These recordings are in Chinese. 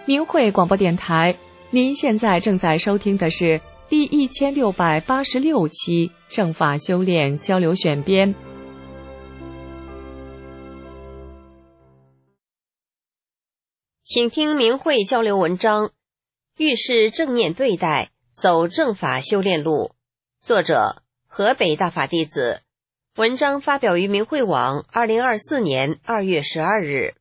明慧广播电台，您现在正在收听的是第1686期正法修炼交流选编。 请听明慧交流文章，遇事正念对待，走正法修炼路。作者河北大法弟子，文章发表于明慧网2024年2月12日。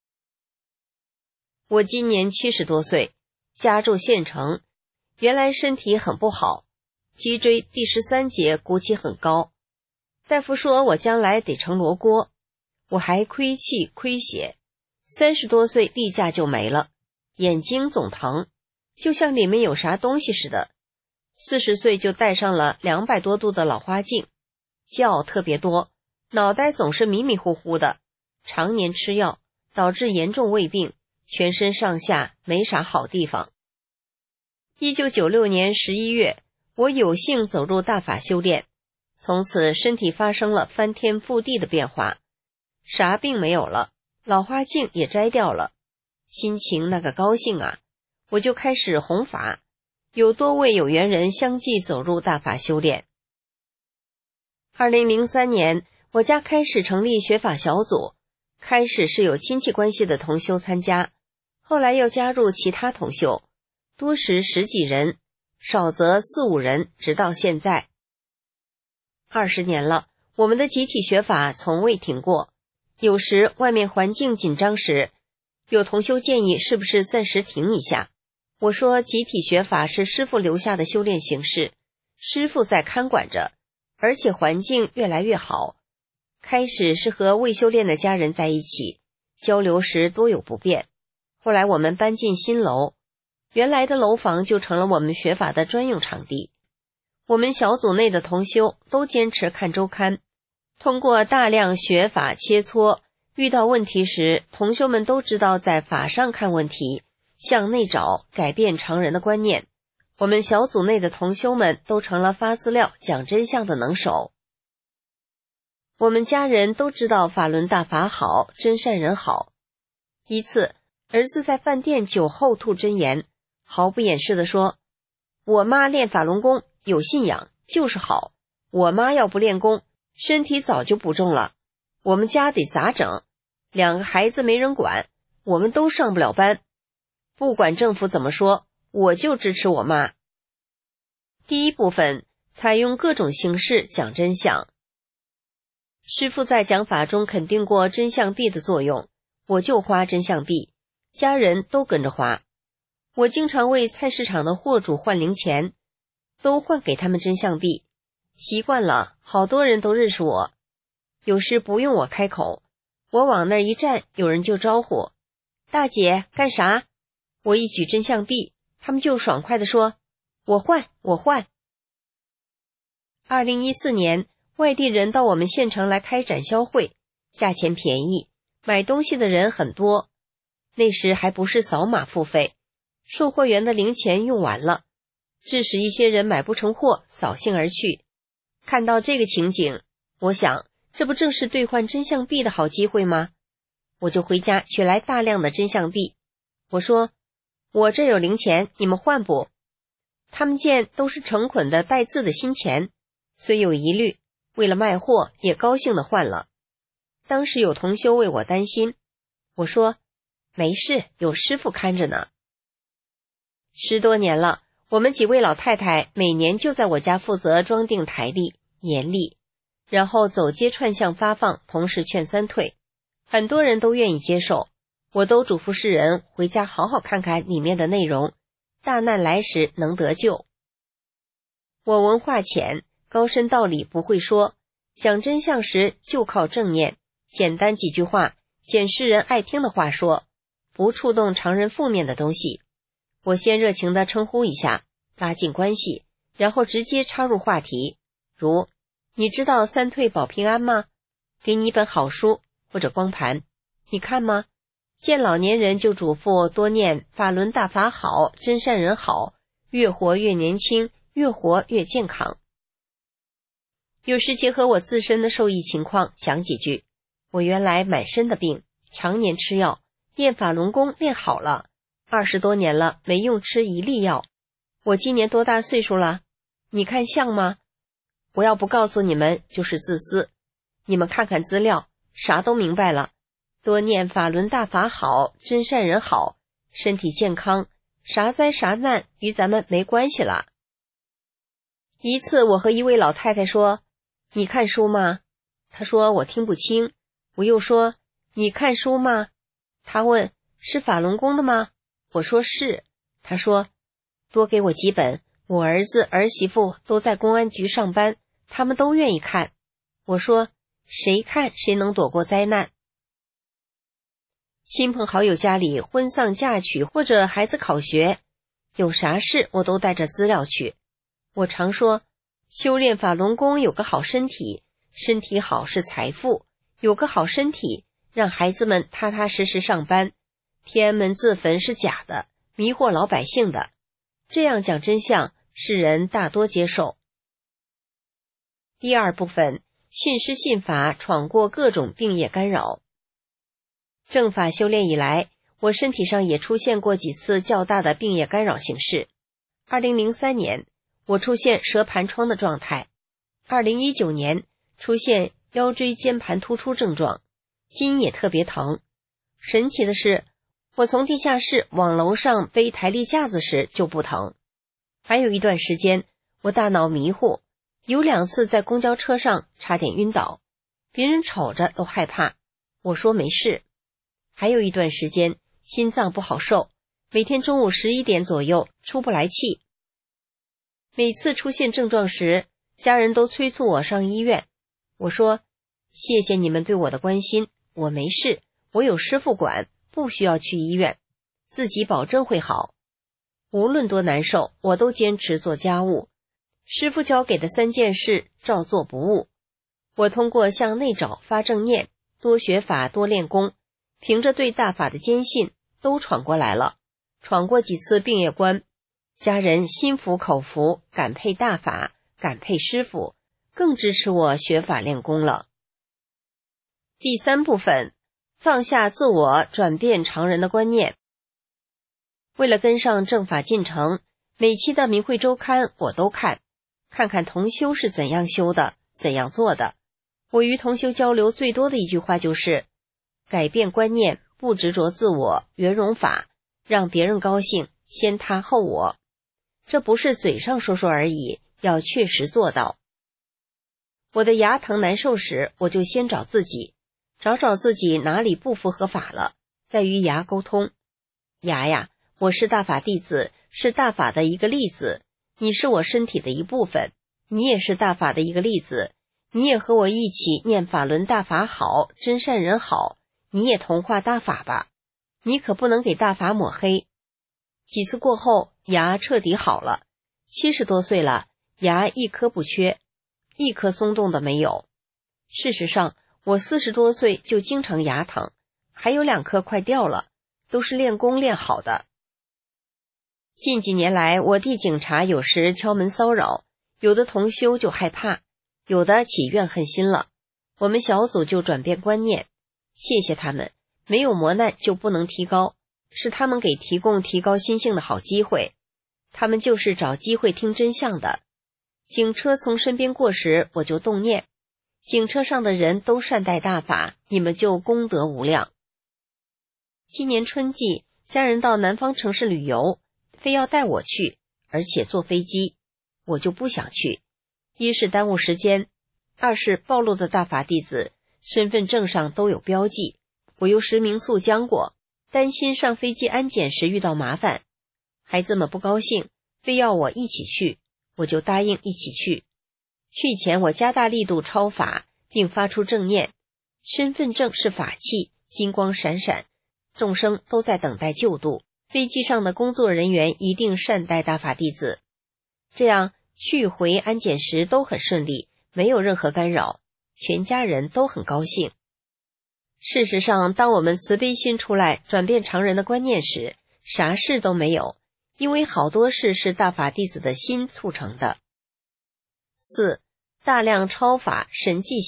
我今年70多岁，家住县城，原来身体很不好，脊椎第13节鼓起很高，大夫说我将来得成罗锅，我还亏气亏血，30多岁例假就没了，眼睛总疼，就像里面有啥东西似的。40岁就戴上了200多度的老花镜，觉特别多，脑袋总是迷迷糊糊的，常年吃药，导致严重胃病，全身上下没啥好地方。1996年11月，我有幸走入大法修炼，从此身体发生了翻天覆地的变化，啥病没有了，老花镜也摘掉了，心情那个高兴啊！我就开始弘法，有多位有缘人相继走入大法修炼。2003年，我家开始成立学法小组，开始是有亲戚关系的同修参加，后来又加入其他同修，多时10几人，少则4、5人，直到现在。20年了，我们的集体学法从未停过。有时外面环境紧张时，有同修建议是不是暂时停一下。我说集体学法是师父留下的修炼形式，师父在看管着，而且环境越来越好。开始是和未修炼的家人在一起，交流时多有不便。后来我们搬进新楼，原来的楼房就成了我们学法的专用场地。我们小组内的同修都坚持看周刊，通过大量学法切磋，遇到问题时，同修们都知道在法上看问题，向内找，改变常人的观念。我们小组内的同修们都成了发资料讲真相的能手。我们家人都知道法轮大法好，真善人好。一次，儿子在饭店酒后吐真言，毫不掩饰地说，我妈练法轮功，有信仰，就是好。我妈要不练功，身体早就不重了，我们家得咋整？2个孩子没人管，我们都上不了班。不管政府怎么说，我就支持我妈。第一部分，采用各种形式讲真相。师父在讲法中肯定过真相币的作用，我就花真相币，家人都跟着花。我经常为菜市场的货主换零钱，都换给他们真相币，习惯了，好多人都认识我。有时不用我开口，我往那儿一站，有人就招呼，大姐干啥？我一举真相币，他们就爽快地说，我换。2014年，外地人到我们县城来开展销会，价钱便宜，买东西的人很多。那时还不是扫码付费，售货员的零钱用完了，致使一些人买不成货，扫兴而去。看到这个情景，我想，这不正是兑换真相币的好机会吗？我就回家取来大量的真相币，我说，我这有零钱，你们换不？他们见都是成捆的带字的新钱，虽有疑虑，为了卖货也高兴地换了。当时有同修为我担心，我说，没事，有师父看着呢。10多年了，我们几位老太太每年就在我家负责装订台历、年历，然后走街串巷发放，同时劝3退，很多人都愿意接受。我都嘱咐世人回家好好看看里面的内容，大难来时能得救。我文化浅，高深道理不会说，讲真相时就靠正念，简单几句话，捡世人爱听的话说，不触动常人负面的东西。我先热情地称呼一下，拉近关系，然后直接插入话题，如你知道3退保平安吗？给你一本好书或者光盘，你看吗？见老年人就嘱咐多念法轮大法好，真善人好，越活越年轻，越活越健康。有时结合我自身的受益情况讲几句，我原来满身的病，常年吃药，练法轮功练好了， 20多年了，没用吃一粒药。我今年多大岁数了？你看像吗？我要不告诉你们，就是自私。你们看看资料，啥都明白了。多念法轮大法好，真善人好，身体健康，啥灾啥难与咱们没关系了。一次我和一位老太太说，你看书吗？她说我听不清。我又说，你看书吗？她问，是法轮功的吗？我说是。她说，多给我几本，我儿子儿媳妇都在公安局上班，他们都愿意看。我说，谁看谁能躲过灾难。亲朋好友家里婚丧嫁娶或者孩子考学，有啥事我都带着资料去。我常说，修炼法轮功有个好身体，身体好是财富，有个好身体，让孩子们踏踏实实上班，天安门自焚是假的，迷惑老百姓的。这样讲真相，世人大多接受。第二部分，信师信法，闯过各种病业干扰。正法修炼以来，我身体上也出现过几次较大的病业干扰形式。2003年，我出现蛇盘疮的状态；2019年出现腰椎间盘突出症状，筋也特别疼。神奇的是，我从地下室往楼上背台历架子时就不疼。还有一段时间，我大脑迷糊，有2次在公交车上差点晕倒，别人瞅着都害怕，我说没事。还有一段时间，心脏不好受，每天中午11点左右出不来气。每次出现症状时，家人都催促我上医院。我说，谢谢你们对我的关心，我没事，我有师父管，不需要去医院，自己保证会好。无论多难受，我都坚持做家务，师父教给的3件事照做不误。我通过向内找发正念，多学法多练功，凭着对大法的坚信，都闯过来了，闯过几次病业关，家人心服口服，感佩大法，感佩师父，更支持我学法练功了。第3部分，放下自我，转变常人的观念。为了跟上正法进程，每期的明慧周刊我都看看同修是怎样修的，怎样做的。我与同修交流最多的一句话就是，改变观念，不执着自我，圆融法，让别人高兴，先他后我。这不是嘴上说说而已，要确实做到。我的牙疼难受时，我就先找自己哪里不符合法了，再与牙沟通。牙呀，我是大法弟子，是大法的一个例子，你是我身体的一部分，你也是大法的一个例子，你也和我一起念法轮大法好，真善人好，你也同化大法吧，你可不能给大法抹黑。几次过后，牙彻底好了，70多岁了，牙一颗不缺，一颗松动的没有。事实上，我40多岁就经常牙疼，还有2颗快掉了，都是练功练好的。近几年来，我弟警察有时敲门骚扰，有的同修就害怕，有的起怨恨心了，我们小组就转变观念，谢谢他们，没有磨难就不能提高，是他们给提供提高心性的好机会，他们就是找机会听真相的。警车从身边过时，我就动念，警车上的人都善待大法，你们就功德无量。今年春季，家人到南方城市旅游，非要带我去，而且坐飞机，我就不想去。一是耽误时间，二是暴露的大法弟子身份证上都有标记，我又实名诉将过，担心上飞机安检时遇到麻烦。孩子们不高兴，非要我一起去，我就答应一起去。去前我加大力度抄法，并发出正念，身份证是法器，金光闪闪，众生都在等待救度，飞机上的工作人员一定善待大法弟子。这样去回安检时都很顺利，没有任何干扰，全家人都很高兴。事实上，当我们慈悲心出来，转变常人的观念时，啥事都没有，因为好多事是大法弟子的心促成的。4. 大量抄法，神迹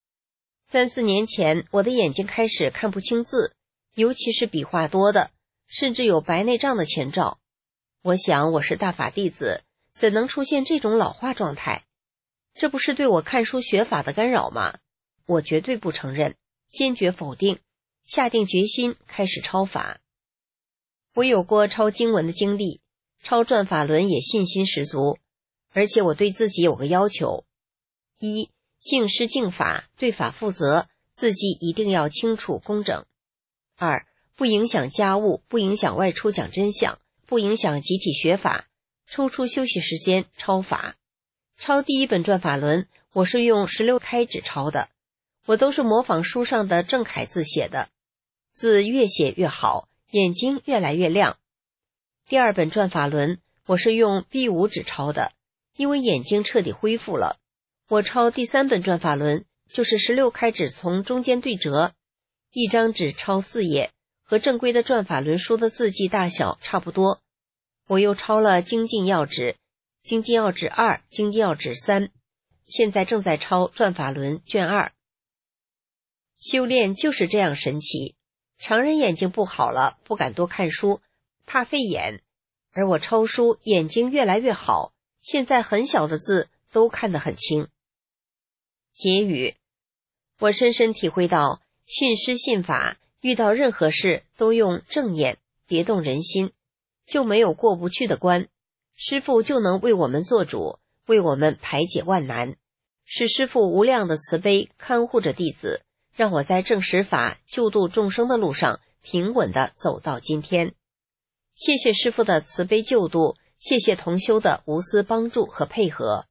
显。3、4年前，我的眼睛开始看不清字，尤其是笔画多的， 甚至有白内障的前兆。我想我是大法弟子，怎能出现这种老化状态？这不是对我看书学法的干扰吗？我绝对不承认，坚决否定，下定决心开始抄法。我有过抄经文的经历，抄转法轮也信心十足，而且我对自己有个要求：一、敬师敬法，对法负责，字迹一定要清楚工整；二、不影响家务，不影响外出讲真相，不影响集体学法，抽出休息时间抄法。抄第一本转法轮，我是用16开纸抄的，我都是模仿书上的正楷字写的，字越写越好，眼睛越来越亮。第二本转法轮，我是用 B5 纸抄的，因为眼睛彻底恢复了。我抄第三本转法轮，就是16开纸从中间对折，一张纸抄4页，和正规的转法轮书的字迹大小差不多。我又抄了精进要旨、精进要旨2、精进要旨3，现在正在抄转法轮卷2。修炼就是这样神奇，常人眼睛不好了，不敢多看书，怕费眼，而我抄书眼睛越来越好，现在很小的字都看得很清。结语：我深深体会到，信师信法，遇到任何事都用正念，别动人心，就没有过不去的关，师父就能为我们做主，为我们排解万难，是师父无量的慈悲看护着弟子，让我在正实法救度众生的路上平稳地走到今天。谢谢师父的慈悲救度，谢谢同修的无私帮助和配合。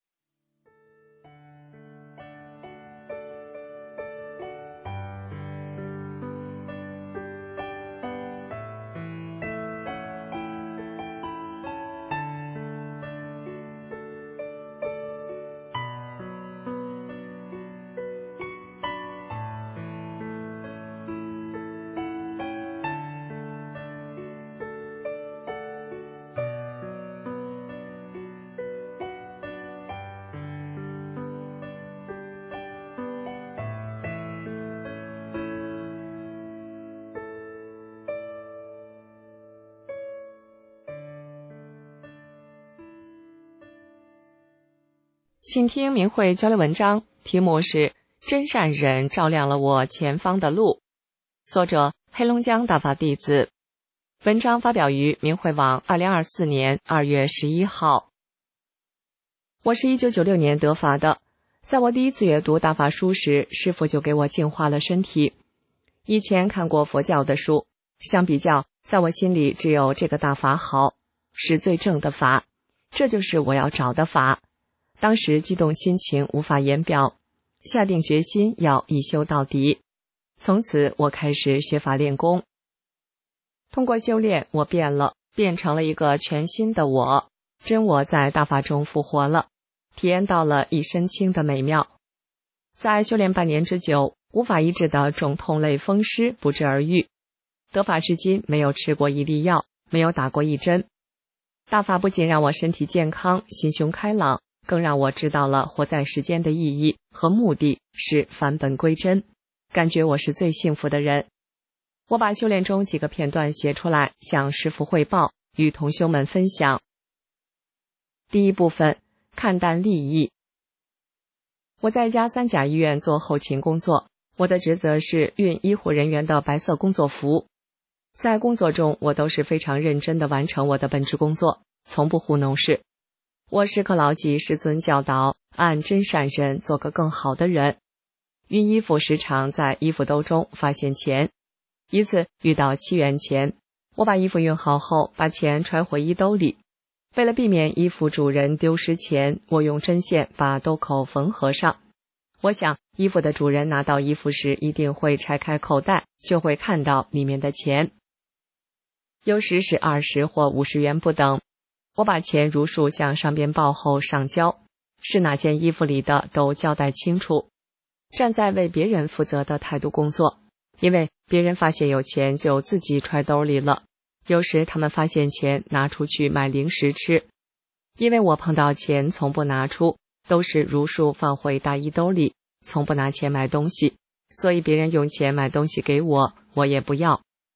请听明慧交流文章，题目是真善忍照亮了我前方的路，作者黑龙江大法弟子。文章发表于明慧网2024年2月11号。我是1996年得法的，在我第一次阅读大法书时，师父就给我净化了身体。以前看过佛教的书，相比较，在我心里只有这个大法好，是最正的法，这就是我要找的法。当时激动心情无法言表，下定决心要一修到底。从此我开始学法练功。通过修炼，我变了，变成了一个全新的我，真我在大法中复活了，体验到了一身轻的美妙。在修炼半年之久，无法医治的肿痛类风湿不治而愈，得法至今没有吃过一粒药，没有打过一针。大法不仅让我身体健康，心胸开朗，更让我知道了活在世间的意义和目的是返本归真，感觉我是最幸福的人。我把修炼中几个片段写出来，向师父汇报，与同修们分享。第一部分，看淡利益。我在一家3甲医院做后勤工作，我的职责是熨医护人员的白色工作服。在工作中，我都是非常认真地完成我的本职工作，从不糊弄事。我时刻牢记师尊教导，按真善忍做个更好的人。熨衣服时常在衣服兜中发现钱，一次遇到7元钱，我把衣服熨好后，把钱揣回衣兜里。为了避免衣服主人丢失钱，我用针线把兜口缝合上。我想衣服的主人拿到衣服时一定会拆开口袋，就会看到里面的钱。有时是20或50元不等。我把钱如数向上边报后上交，是哪件衣服里的都交代清楚，站在为别人负责的态度工作。因为别人发现有钱就自己揣兜里了，有时他们发现钱拿出去买零食吃。因为我碰到钱从不拿出，都是如数放回大衣兜里，从不拿钱买东西，所以别人用钱买东西给我，我也不要。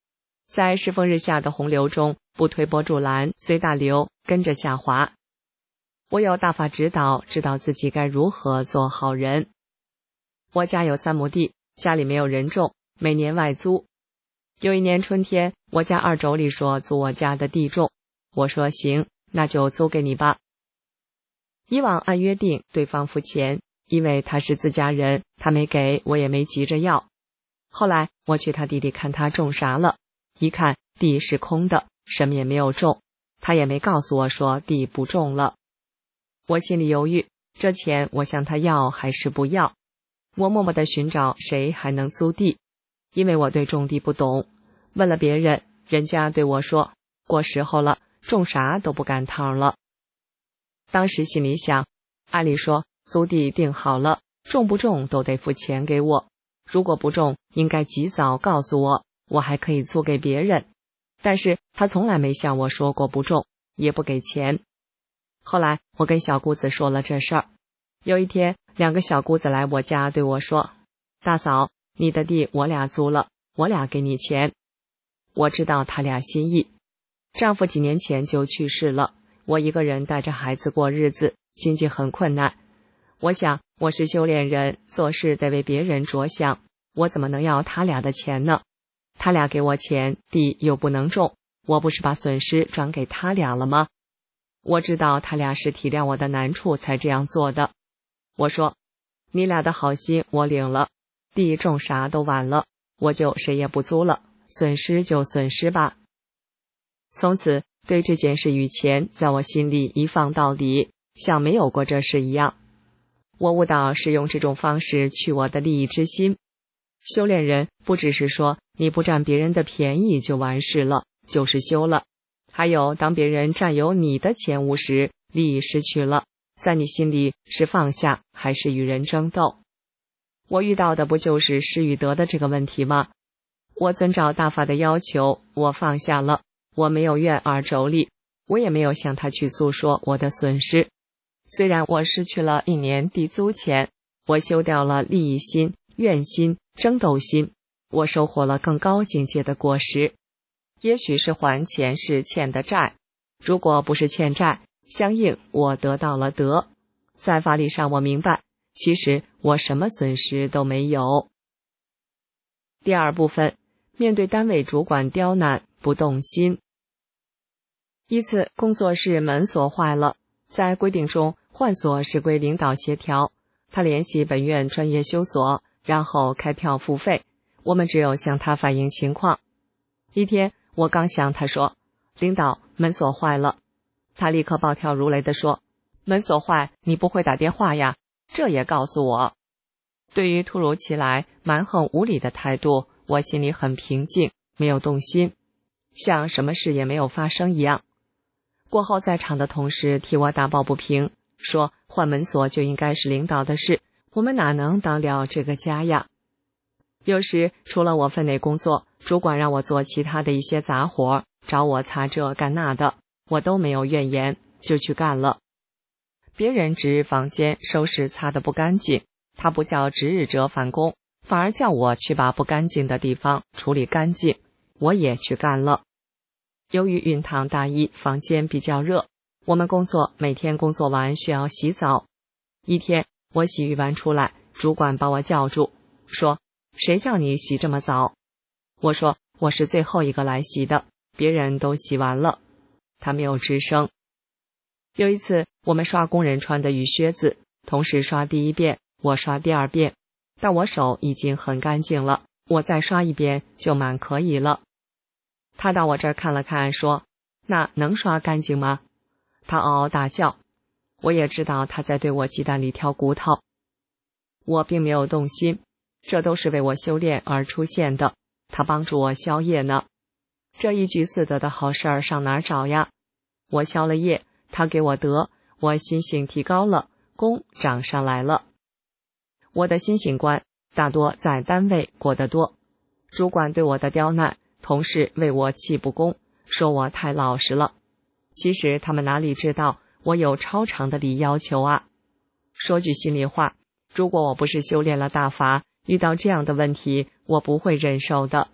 在世风日下的洪流中，不推波助澜，随大流，跟着下滑。我有大法指导，知道自己该如何做好人。我家有3亩地，家里没有人种，每年外租。有一年春天，我家二妯娌说租我家的地种，我说行，那就租给你吧。以往按约定对方付钱，因为他是自家人，他没给，我也没急着要。后来我去他地里看他种啥了，一看地是空的，什么也没有种，他也没告诉我说地不种了。我心里犹豫，这钱我向他要还是不要？我默默地寻找谁还能租地，因为我对种地不懂。问了别人，人家对我说过时候了，种啥都不赶趟了。当时心里想，按理说租地定好了，种不种都得付钱给我，如果不种应该及早告诉我，我还可以租给别人。但是他从来没向我说过不种，也不给钱。后来我跟小姑子说了这事儿，有一天2个小姑子来我家对我说，大嫂，你的地我俩租了，我俩给你钱。我知道他俩心意，丈夫几年前就去世了，我一个人带着孩子过日子，经济很困难。我想我是修炼人，做事得为别人着想，我怎么能要他俩的钱呢？他俩给我钱，地又不能种，我不是把损失转给他俩了吗？我知道他俩是体谅我的难处才这样做的。我说，你俩的好心我领了，地种啥都晚了，我就谁也不租了，损失就损失吧。从此对这件事与钱在我心里一放到底，像没有过这事一样。我悟到是用这种方式去我的利益之心。修炼人不只是说你不占别人的便宜就完事了，就是修了。还有当别人占有你的钱物时，利益失去了，在你心里是放下还是与人争斗？我遇到的不就是失与得的这个问题吗？我遵照大法的要求，我放下了，我没有怨二妯娌，我也没有向他去诉说我的损失。虽然我失去了1年地租钱，我修掉了利益心、怨心、争斗心，我收获了更高境界的果实。也许是还前世欠的债，如果不是欠债，相应我得到了德。在法理上我明白，其实我什么损失都没有。第2部分，面对单位主管刁难，不动心。一次工作室门锁坏了，在规定中换锁是归领导协调，他联系本院专业修锁，然后开票付费，我们只有向他反映情况。一天我刚向他说，领导，门锁坏了。他立刻暴跳如雷地说，门锁坏你不会打电话呀，这也告诉我。对于突如其来蛮横无理的态度，我心里很平静，没有动心，像什么事也没有发生一样。过后在场的同事替我打抱不平，说换门锁就应该是领导的事，我们哪能当了这个家呀？有时除了我分内工作，主管让我做其他的一些杂活，找我擦这干那的，我都没有怨言，就去干了。别人值日房间收拾擦得不干净，他不叫值日者返工，反而叫我去把不干净的地方处理干净，我也去干了。由于运堂大一房间比较热，我们工作每天工作完需要洗澡。一天我洗浴完出来，主管把我叫住，说谁叫你洗这么早？我说我是最后一个来洗的，别人都洗完了。他没有吱声。有一次我们刷工人穿的雨靴子，同时刷第1遍，我刷第2遍，但我手已经很干净了，我再刷1遍就满可以了。他到我这儿看了看，说那能刷干净吗？他嗷嗷大叫，我也知道他在对我鸡蛋里挑骨头。我并没有动心，这都是为我修炼而出现的，他帮助我消业呢。这一举4得的好事儿上哪儿找呀？我消了业，他给我德，我心性提高了，功涨上来了。我的心性观大多在单位过得多，主管对我的刁难，同事为我气不公，说我太老实了。其实他们哪里知道我有超长的礼要求啊。说句心里话，如果我不是修炼了大法，遇到这样的问题我不会忍受的。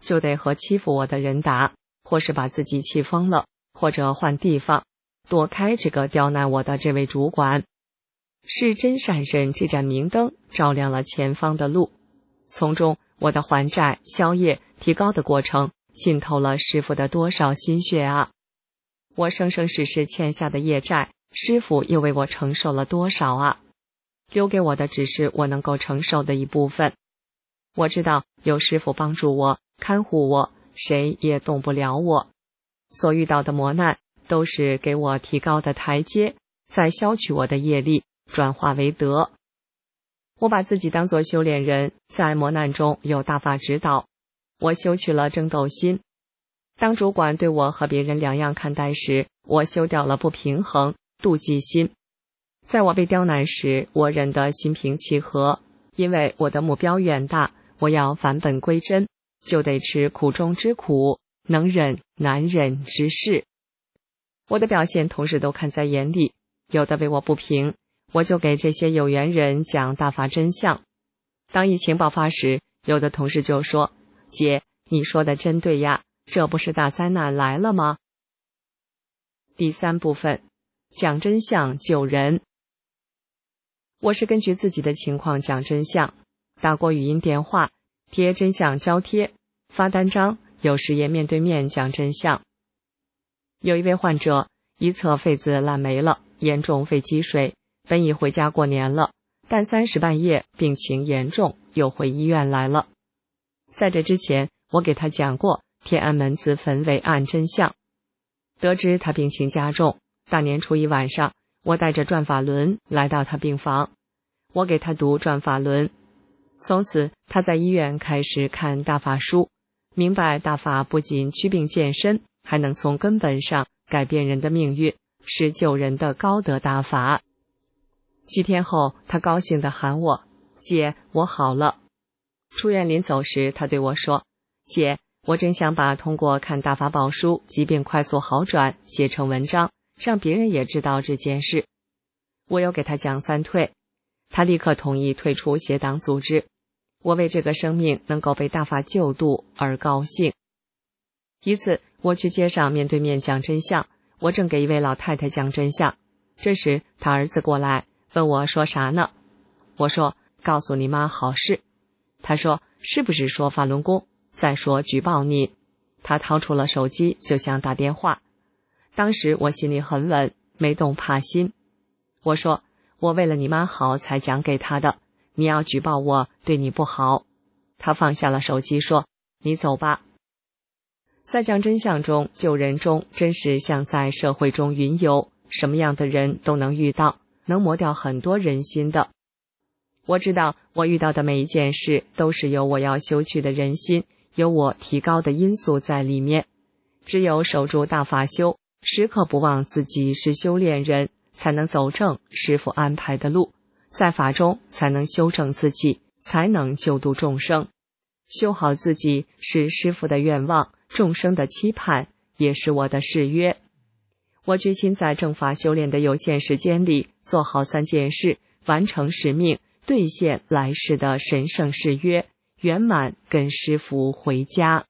就得和欺负我的人打，或是把自己气疯了，或者换地方，躲开这个刁难我的这位主管。是真善人这盏明灯照亮了前方的路，从中我的还债、消业、提高的过程浸透了师父的多少心血啊！我生生世世欠下的业债，师父又为我承受了多少啊！留给我的只是我能够承受的一部分。我知道有师父帮助我、看护我，谁也动不了我。所遇到的磨难都是给我提高的台阶，再消去我的业力，转化为德。我把自己当作修炼人，在磨难中有大法指导，我修去了争斗心。当主管对我和别人两样看待时，我修掉了不平衡、妒忌心。在我被刁难时，我忍得心平气和，因为我的目标远大，我要返本归真，就得吃苦中之苦，能忍难忍之事。我的表现同事都看在眼里，有的为我不平，我就给这些有缘人讲大法真相。当疫情爆发时，有的同事就说：“姐，你说的真对呀，这不是大灾难来了吗？”第3部分，讲真相救人。我是根据自己的情况讲真相，打过语音电话，贴真相胶贴，发单张，有时也面对面讲真相。有一位患者一侧肺子烂没了，严重肺积水，本已回家过年了，但3时半夜病情严重，又回医院来了。在这之前，我给他讲过天安门自焚为案真相。得知他病情加重，大年初一晚上，我带着转法轮来到他病房，我给他读转法轮。从此他在医院开始看大法书，明白大法不仅祛病健身，还能从根本上改变人的命运，是救人的高德大法。几天后，他高兴地喊我：“姐，我好了。”出院临走时，他对我说：“姐，我真想把通过看大法宝书疾病快速好转写成文章，让别人也知道这件事。”我又给他讲3退，他立刻同意退出邪党组织。我为这个生命能够被大法救度而高兴。一次，我去街上面对面讲真相，我正给一位老太太讲真相，这时他儿子过来问我说啥呢？我说：“告诉你妈好事。”他说：“是不是说法轮功？再说举报你。”他掏出了手机就想打电话。当时我心里很稳，没动怕心。我说：“我为了你妈好才讲给他的，你要举报我，对你不好。”他放下了手机说：“你走吧。”在讲真相中救人中，真是像在社会中云游，什么样的人都能遇到，能磨掉很多人心的。我知道我遇到的每一件事都是有我要修去的人心，有我提高的因素在里面。只有守住大法修，时刻不忘自己是修炼人，才能走正师父安排的路，在法中才能修正自己，才能救度众生。修好自己是师父的愿望，众生的期盼，也是我的誓约。我决心在正法修炼的有限时间里，做好3件事，完成使命，兑现来世的神圣誓约，圆满跟师父回家。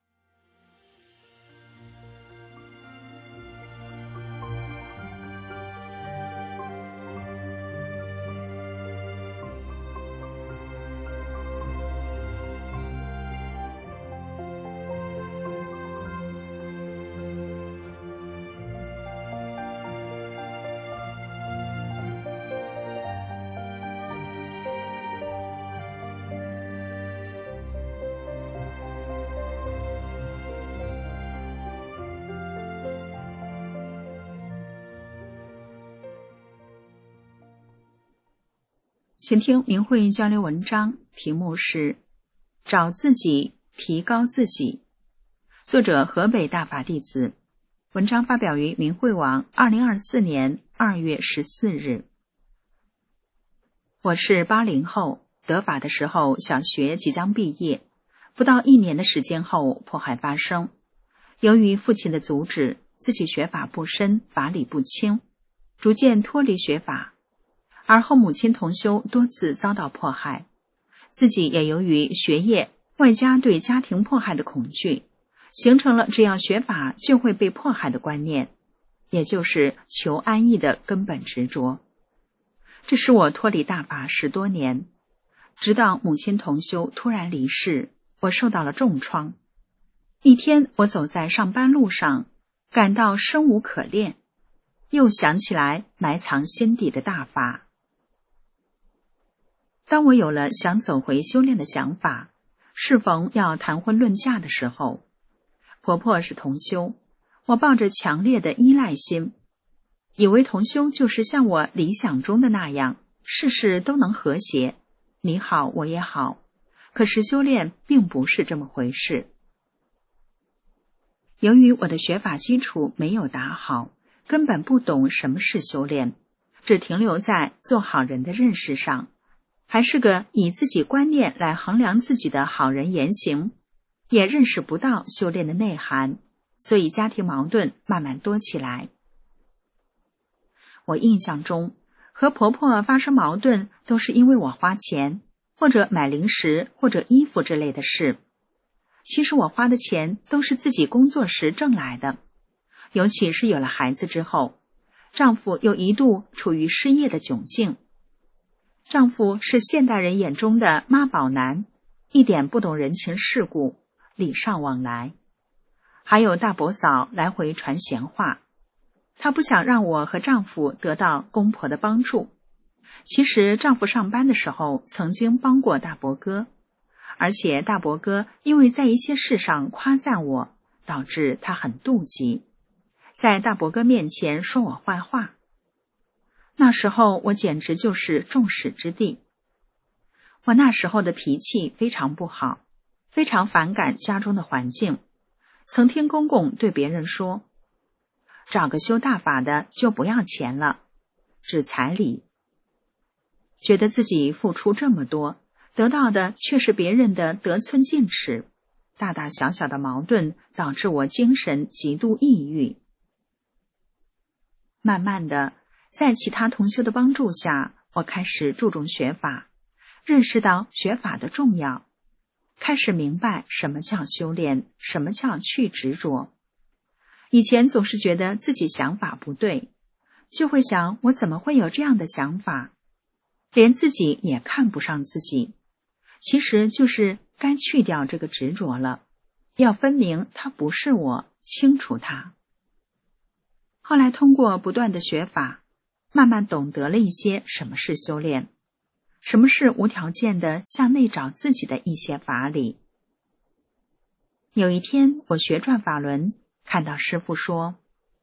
请听明慧交流文章，题目是找自己，提高自己。作者河北大法弟子。文章发表于明慧网2024年2月14日。我是80后，得法的时候小学即将毕业，不到1年的时间后迫害发生。由于父亲的阻止，自己学法不深，法理不清，逐渐脱离学法。而后母亲同修多次遭到迫害，自己也由于学业外加对家庭迫害的恐惧，形成了只要学法就会被迫害的观念，也就是求安逸的根本执着。这使我脱离大法10多年，直到母亲同修突然离世，我受到了重创。一天，我走在上班路上，感到生无可恋，又想起来埋藏心底的大法。当我有了想走回修炼的想法，适逢要谈婚论嫁的时候，婆婆是同修，我抱着强烈的依赖心，以为同修就是像我理想中的那样，事事都能和谐，你好我也好。可是修炼并不是这么回事。由于我的学法基础没有打好，根本不懂什么是修炼，只停留在做好人的认识上，还是个以自己观念来衡量自己的好人言行，也认识不到修炼的内涵，所以家庭矛盾慢慢多起来。我印象中，和婆婆发生矛盾都是因为我花钱，或者买零食或者衣服之类的事。其实我花的钱都是自己工作时挣来的，尤其是有了孩子之后，丈夫又一度处于失业的窘境。丈夫是现代人眼中的妈宝男，一点不懂人情世故，礼尚往来。还有大伯嫂来回传闲话，她不想让我和丈夫得到公婆的帮助。其实丈夫上班的时候曾经帮过大伯哥，而且大伯哥因为在一些事上夸赞我，导致他很妒忌，在大伯哥面前说我坏话。那时候我简直就是众矢之的。我那时候的脾气非常不好，非常反感家中的环境，曾听公公对别人说，找个修大法的就不要钱了，只彩礼。觉得自己付出这么多，得到的却是别人的得寸进尺，大大小小的矛盾导致我精神极度抑郁。慢慢的，在其他同修的帮助下，我开始注重学法，认识到学法的重要，开始明白什么叫修炼，什么叫去执着。以前总是觉得自己想法不对，就会想我怎么会有这样的想法，连自己也看不上自己。其实就是该去掉这个执着了，要分明它不是我，清楚它。后来通过不断的学法，慢慢懂得了一些什么是修炼，什么是无条件的向内找自己的一些法理。有一天我学转法轮，看到师父说，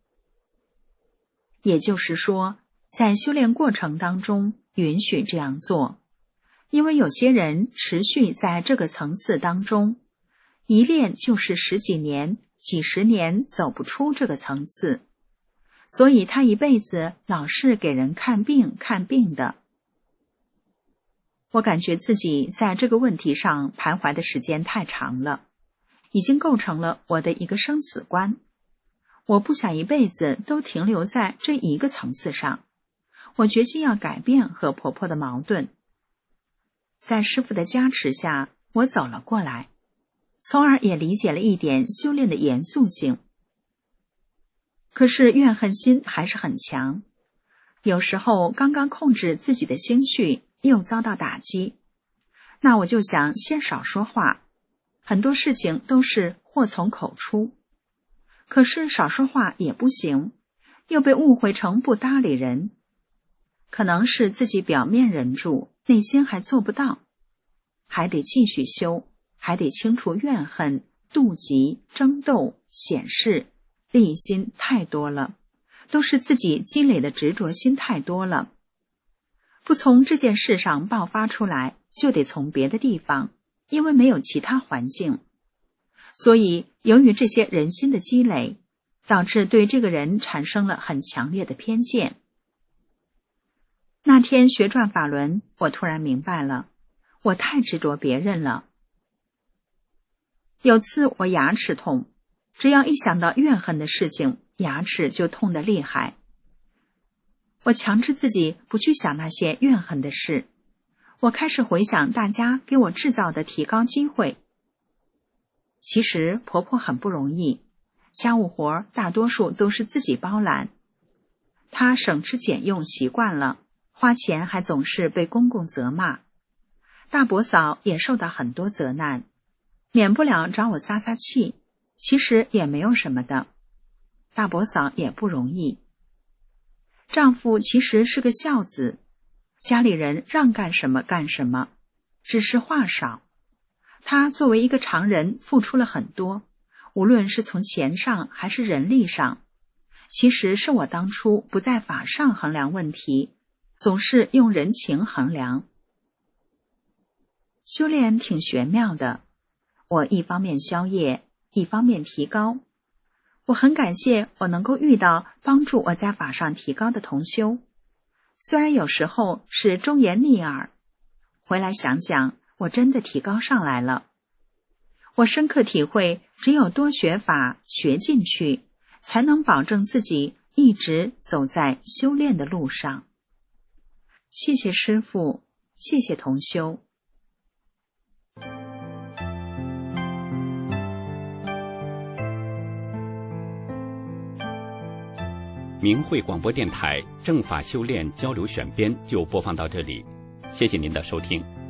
也就是说，在修炼过程当中允许这样做，因为有些人持续在这个层次当中，一练就是10几年、几十年走不出这个层次，所以他一辈子老是给人看病的。我感觉自己在这个问题上徘徊的时间太长了，已经构成了我的一个生死观。我不想一辈子都停留在这一个层次上，我决心要改变和婆婆的矛盾。在师父的加持下，我走了过来，从而也理解了一点修炼的严肃性。可是怨恨心还是很强，有时候刚刚控制自己的心绪又遭到打击，那我就想先少说话，很多事情都是祸从口出。可是少说话也不行，又被误会成不搭理人。可能是自己表面忍住，内心还做不到，还得继续修，还得清除怨恨、妒忌、争斗、显示、利心太多了，都是自己积累的执着心太多了。不从这件事上爆发出来，就得从别的地方，因为没有其他环境。所以由于这些人心的积累，导致对这个人产生了很强烈的偏见。那天学转法轮，我突然明白了，我太执着别人了。有次我牙齿痛，只要一想到怨恨的事情，牙齿就痛得厉害。我强制自己不去想那些怨恨的事，我开始回想大家给我制造的提高机会， 其实婆婆很不容易，家务活大多数都是自己包揽。她省吃俭用习惯了，花钱还总是被公公责骂。大伯嫂也受到很多责难，免不了找我撒撒气，其实也没有什么的。大伯嫂也不容易。丈夫其实是个孝子，家里人让干什么干什么，只是话少。他作为一个常人付出了很多，无论是从钱上还是人力上。其实是我当初不在法上衡量问题，总是用人情衡量。修炼挺玄妙的，我一方面消业，一方面提高。我很感谢我能够遇到帮助我在法上提高的同修，虽然有时候是忠言逆耳，回来想想，我真的提高上来了。我深刻体会，只有多学法，学进去，才能保证自己一直走在修炼的路上。谢谢师父，谢谢同修。 明慧广播电台正法修炼交流选编就播放到这里，谢谢您的收听。